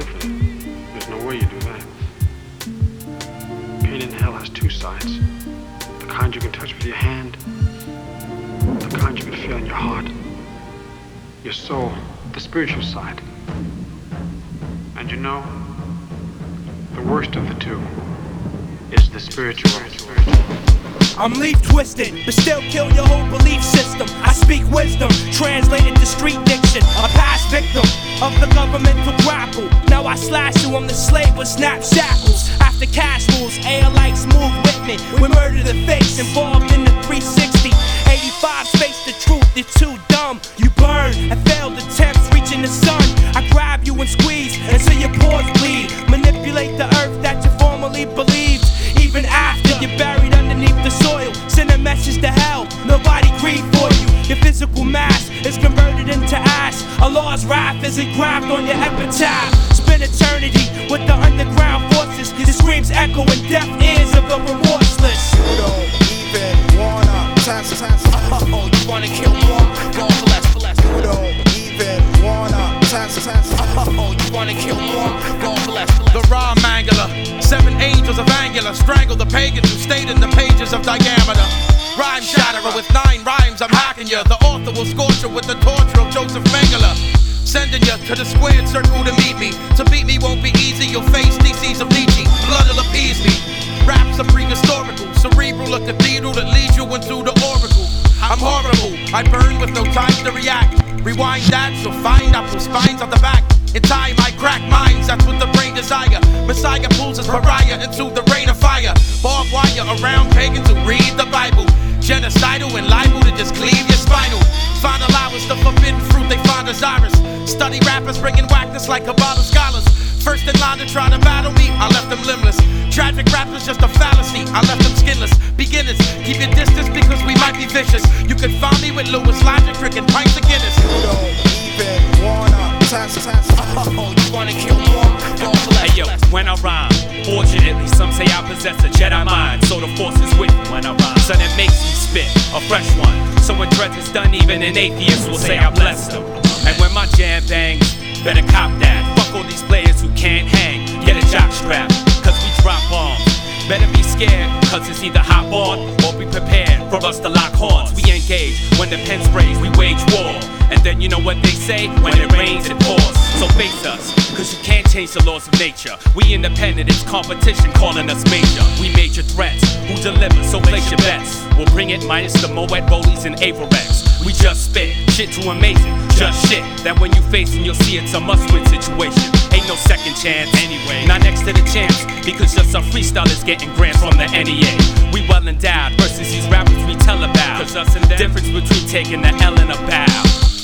infinite. There's no way you do that. Pain in hell has two sides. The kind you can touch with your hand, the kind you can feel in your heart. Your soul, the spiritual side. And you know, the worst of the two is the spiritual. I'm leaf twisted, but still kill your whole belief system. I speak wisdom, translated to street diction. A past victim of the governmental grapple. Now I slash you, I'm the slave with snap shackles. After cash rules, ALItes move with me. We murder the face, involved in the 360. 85 face the truth, you're too dumb. You burn and failed attempts reaching the sun. I grab you and squeeze until your pores bleed. Manipulate the earth that you formerly believed. Even after you're buried underneath the soil, send a message to hell, nobody grieve for you. Your physical mass is converted into ash. Allah's wrath is engraved on your epitaph. Spend eternity with the underground forces. Your screams echo in deaf ears of the remorseless. You don't even wanna test. Oh, you wanna kill more? Go for less. You don't even wanna test. Oh, you wanna kill more? Go for less. The rhyme angler, 7 angels of angular, strangle the pagans who stayed in the pages of diameter. Rhyme shatterer with 9 rhymes, I'm hacking you. The author will scorch you with the torture of Joseph Mengele. Sending you to the squared circle to meet me. To beat me won't be easy, you'll face theses of Nietzsche. Blood will appease me. Raps are prehistorical, cerebral, a cathedral that leads you into the oracle. I'm horrible, I burn with no time to react. Rewind that, you'll find I pull spines out the back. In time I crack minds, that's what the brain desire. Messiah pulls his pariah into the rain of fire. Barbed wire around pagans who read the Bible. Genocidal and liable to just cleave your spinal. Final hours, the forbidden fruit they find desirous. Study rappers bringing whackness like Kabbalah scholars. First in line to try to battle me, I left them limbless. Tragic rappers just a fallacy, I left them skinless. Beginners, keep your distance because we might be vicious. You can find me with Lewis, Logic, Trick, and pints of Guinness. You don't even wanna test. Oh, you wanna kill more? Go for less. Hey yo, when I rhyme, fortunately some say I possess a Jedi mind. So the force is with me when I rhyme, so that makes me spit a fresh one. So when dreads is done, even an atheist will say I blessed them. And when my jam bangs, better cop that. Fuck all these players who can't hang. Get a jock strap, cause we drop bombs. Better be scared, cause it's either hop on or be prepared for us to lock horns. We engage, when the pen sprays, we wage war. And then you know what they say, when it rains it pours. So face us, cause you can't change the laws of nature. We independent, it's competition calling us major. We major threats, who deliver, so place your bets. We'll bring it minus the Moet Rollies and Averex. We just spit, shit too amazing, just shit that when you face it, you'll see it's a must-win situation. Ain't no second chance anyway, not next to the champs, because just our freestyle is getting grants from the NEA. We well endowed versus these rappers we tell about, cause us and them, difference between taking the L and a bow.